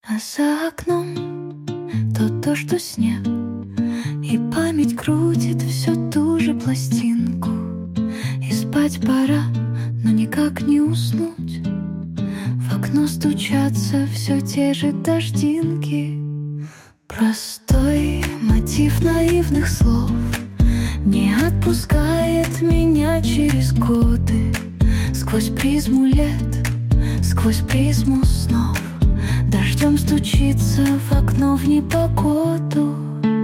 А за окном то, что снег, и память крутит всю ту же пластинку. И спать пора, но никак не уснуть. В окно стучатся все те же дождинки. Простой мотив наивных слов не отпускает меня через годы. Сквозь призму лет, сквозь призму снов, дождем стучится в окно в непогоду.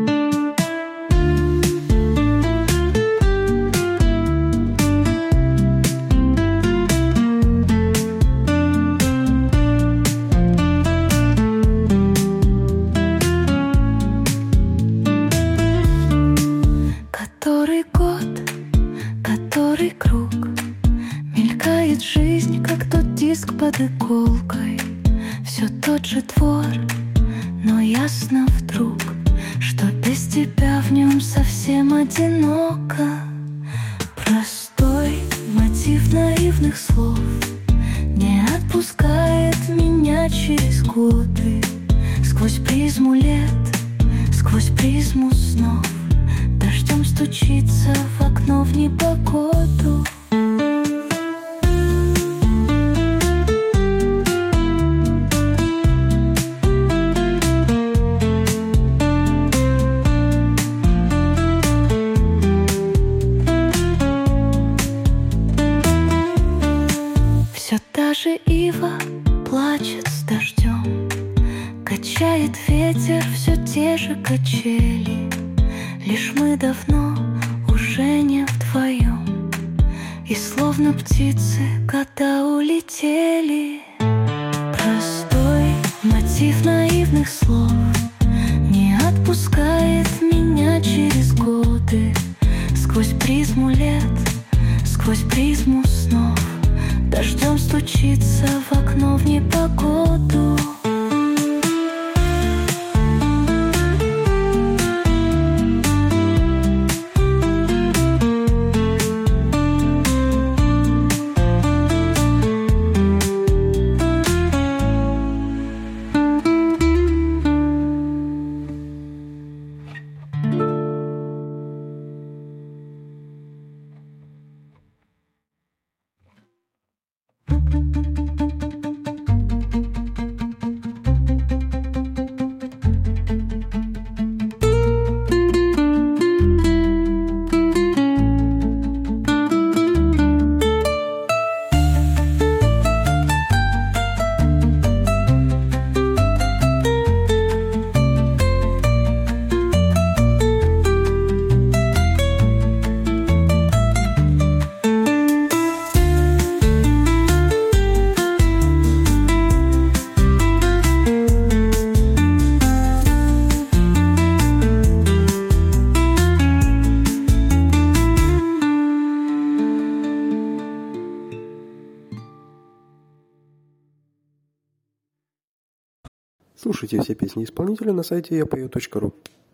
Который год, который круг, мелькает жизнь, как тот диск под иголкой. Все тот же двор, но ясно вдруг, что без тебя в нем совсем одиноко. Простой мотив наивных слов не отпускает меня через годы. Сквозь призму лет, сквозь призму снов, дождем стучится в окно в непогоду. Все та же ива плачет с дождем, качает ветер все те же качели. Лишь мы давно уже не вдвоем, и словно птицы года улетели. Простой мотив наивных слов не отпускает меня через годы. Сквозь призму лет, сквозь призму снов, дождем стучится в окно в непогоду. Слушайте все песни исполнителя на сайте yapeo.ru.